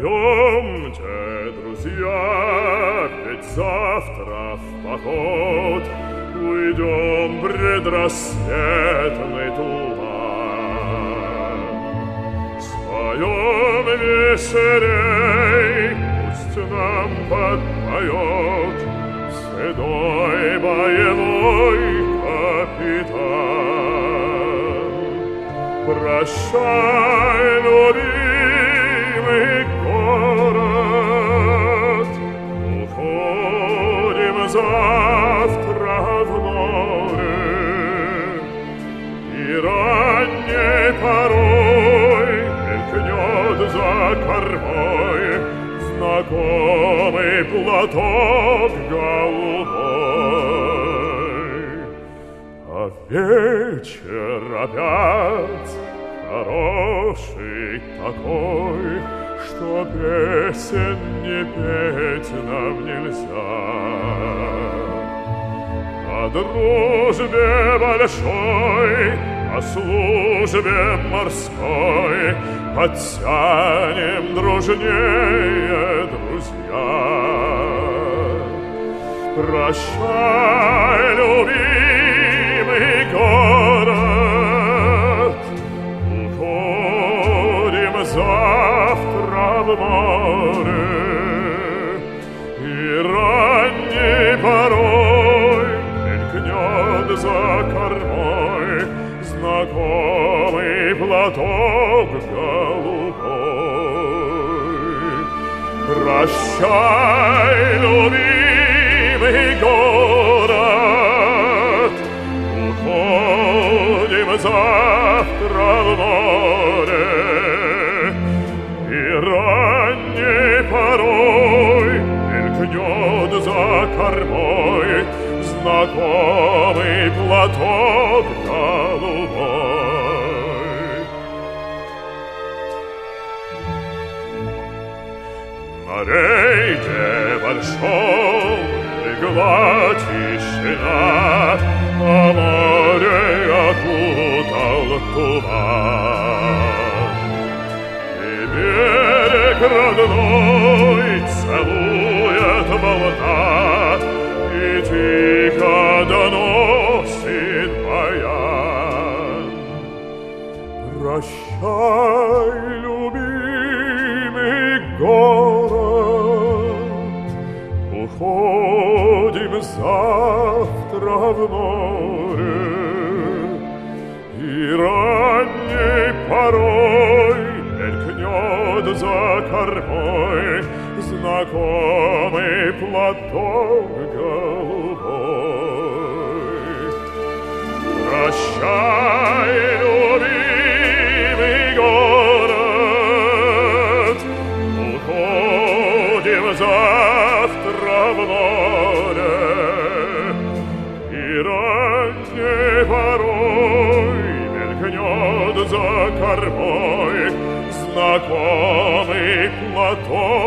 Пойдемте, друзья, ведь завтра в поход уйдем предрассветный туман. Споем веселей, пусть нам подпоет седой боевой капитан. Прощай, любимый город, уходим завтра в море, и ранней порой мелькнет за кормой знакомый платок голубой. А вечер опять хороший такой, что песен не петь нам нельзя. О дружбе большой, о службе морской подтянем дружнее, друзья. Прощай, любимый город, уходим завтра в море, и ранней порой мелькнет за кормой знакомый платок голубой. Прощай, любимый город, уходим завтра в море, и ранней порой мелькнет за кормой знакомый платок голубой. На рейде большом легла тишина, а море окутал туман. И берег родной целует волна, и тихо доносит баян. Прощай, любимый город, уходим завтра в море, и ранней порой мелькнет за кормой знакомый платок голубой. Прощай, любимый город, уходим завтра в море, и ранней порой мелькнет за кормой знакомый платок